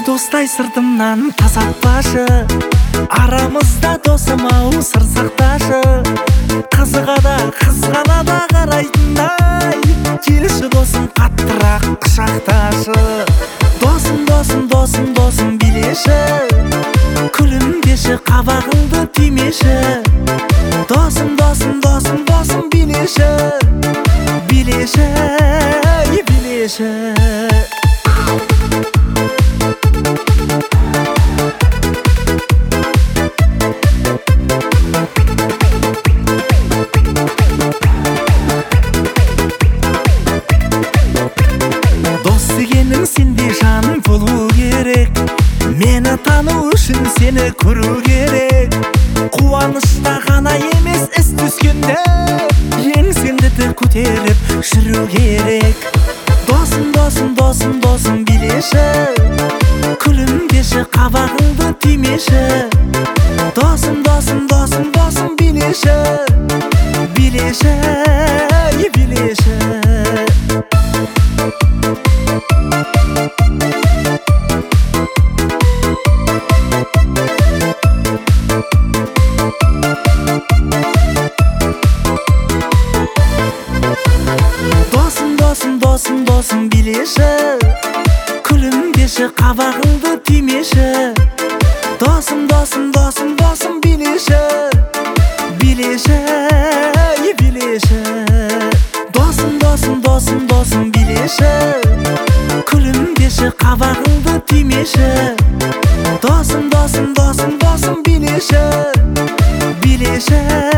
достай сыртымнан тазартпашы, арамызда досым-ау сыр сақташы. Қызғана да қарайтындай, келші досым қаттырақ құшақташы. Досым билеші, күлімдеші, қабағыңды түймеші. Досым билеші, билеші. Дос дегенің сендей жаның болу керек, мені тану үшін сені көру керек. Қуанышта ғана емес, іс түскенде еңсеңді көтеріп жүру керек. Досым билеші, күлімдеші, қабағыңды түймеші. Досым билеші, билеші. Досым билеші, күлімдеші, қабағыңды түймеші. Досым билеші, билеші. Досым билеші, күлімдеші, қабағыңды түймеші. Досым билеші, билеші.